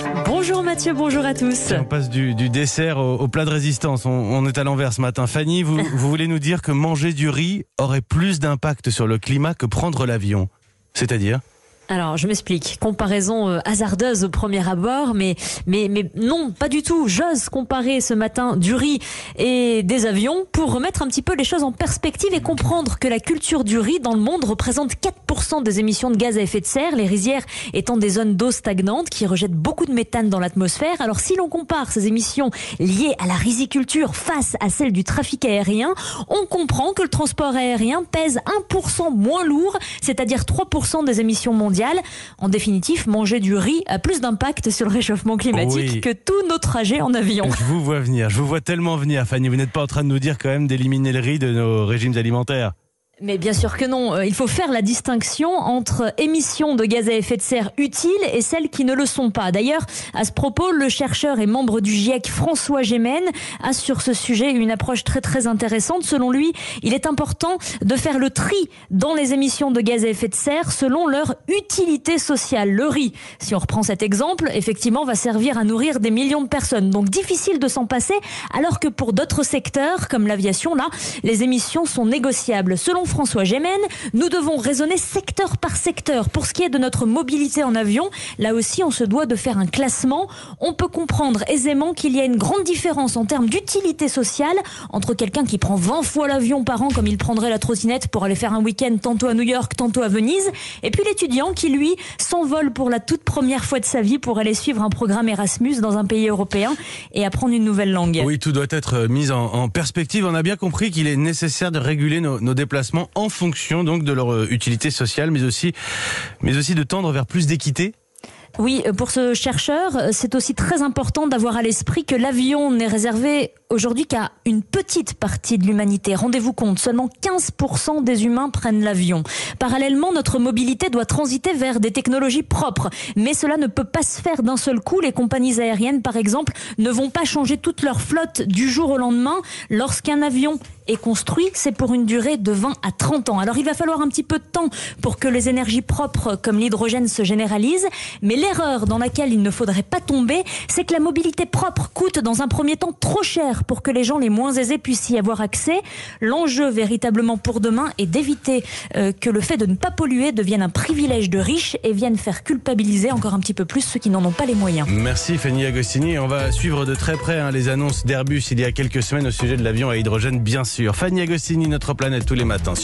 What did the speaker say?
Bonjour Mathieu, bonjour à tous. On passe du dessert au plat de résistance. On est à l'envers ce matin. Fanny, vous voulez nous dire que manger du riz aurait plus d'impact sur le climat que prendre l'avion. C'est-à-dire ? Alors, je m'explique. Comparaison hasardeuse au premier abord, mais non, pas du tout. J'ose comparer ce matin du riz et des avions pour remettre un petit peu les choses en perspective et comprendre que la culture du riz dans le monde représente 4% des émissions de gaz à effet de serre, les rizières étant des zones d'eau stagnantes qui rejettent beaucoup de méthane dans l'atmosphère. Alors, si l'on compare ces émissions liées à la riziculture face à celles du trafic aérien, on comprend que le transport aérien pèse 1% moins lourd, c'est-à-dire 3% des émissions mondiales. En définitive, manger du riz a plus d'impact sur le réchauffement climatique que tous nos trajets en avion. Je vous vois venir, je vous vois tellement venir, Fanny. Vous n'êtes pas en train de nous dire quand même d'éliminer le riz de nos régimes alimentaires? Mais bien sûr que non. Il faut faire la distinction entre émissions de gaz à effet de serre utiles et celles qui ne le sont pas. D'ailleurs, à ce propos, le chercheur et membre du GIEC François Gémen a sur ce sujet une approche très très intéressante. Selon lui, il est important de faire le tri dans les émissions de gaz à effet de serre selon leur utilité sociale. Le riz, si on reprend cet exemple, effectivement va servir à nourrir des millions de personnes. Donc difficile de s'en passer, alors que pour d'autres secteurs, comme l'aviation, là, les émissions sont négociables. Selon François Gémen, nous devons raisonner secteur par secteur. Pour ce qui est de notre mobilité en avion, là aussi on se doit de faire un classement. On peut comprendre aisément qu'il y a une grande différence en termes d'utilité sociale entre quelqu'un qui prend 20 fois l'avion par an comme il prendrait la trottinette pour aller faire un week-end tantôt à New York, tantôt à Venise, et puis l'étudiant qui lui s'envole pour la toute première fois de sa vie pour aller suivre un programme Erasmus dans un pays européen et apprendre une nouvelle langue. Oui, tout doit être mis en perspective. On a bien compris qu'il est nécessaire de réguler nos déplacements en fonction donc de leur utilité sociale, mais aussi de tendre vers plus d'équité. Oui, pour ce chercheur, c'est aussi très important d'avoir à l'esprit que l'avion n'est réservé aujourd'hui qu'à une petite partie de l'humanité. Rendez-vous compte, seulement 15% des humains prennent l'avion. Parallèlement, notre mobilité doit transiter vers des technologies propres. Mais cela ne peut pas se faire d'un seul coup. Les compagnies aériennes, par exemple, ne vont pas changer toute leur flotte du jour au lendemain. Lorsqu'un avion est construit, c'est pour une durée de 20 à 30 ans. Alors il va falloir un petit peu de temps pour que les énergies propres comme l'hydrogène se généralisent. Mais l'erreur dans laquelle il ne faudrait pas tomber, c'est que la mobilité propre coûte dans un premier temps trop cher pour que les gens les moins aisés puissent y avoir accès. L'enjeu véritablement pour demain est d'éviter que le fait de ne pas polluer devienne un privilège de riches et vienne faire culpabiliser encore un petit peu plus ceux qui n'en ont pas les moyens. Merci Fanny Agostini. On va suivre de très près les annonces d'Airbus il y a quelques semaines au sujet de l'avion à hydrogène, bien sûr. Fanny Agostini, Notre Planète, tous les matins.